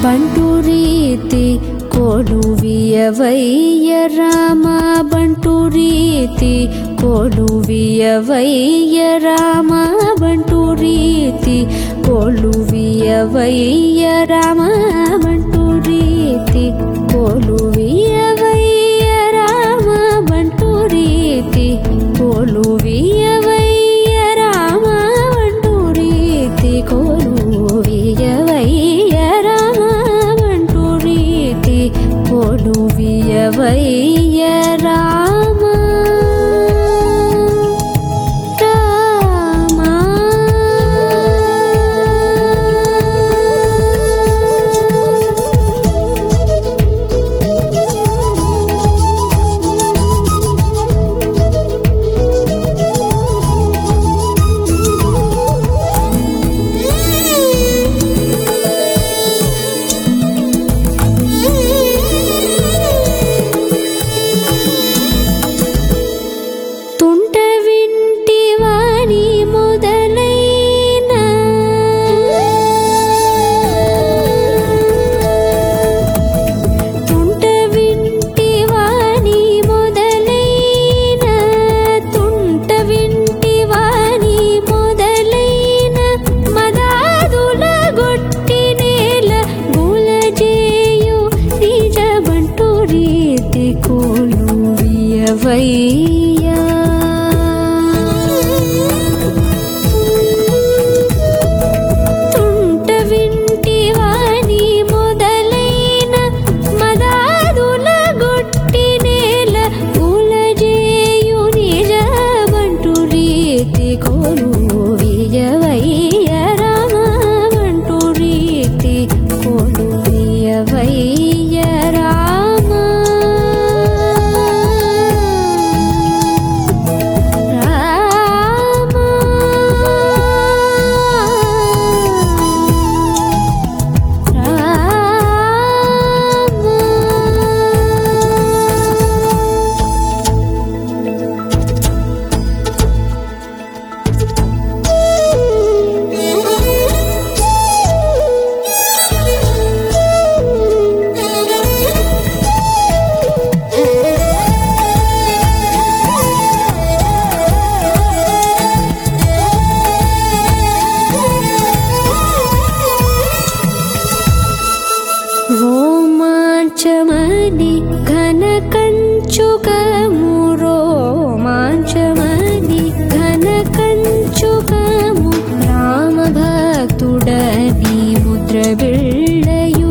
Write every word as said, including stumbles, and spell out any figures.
బంటు రీతి కొలువియవయ్య రామ బంటు రీతి కొలువియవయ్య రామ బంటు రీతి కొలువియవయ్య రామ బంటు రీతి కొలువియవయ్య రామ బంటు రీతి కొలువియవయ్య రామ బంటు రీతి కొలువియవయ్య రామ బంటు రీతి కొలువియవయ్య రామ కొలువియవయ్య తుంట వింటి వాణి మొదలైన మదాదుల గొట్టి నేల గులజేయు నిజ బంటు రీతి కొలువియవయ్య రామ బంటు రీతి కొలువియవయ్య రామ రోమాంచమని ఘన కంచుకము రోమాంచమని ఘన కంచుకము రామ భక్తుడని ముద్ర బిళ్ళయు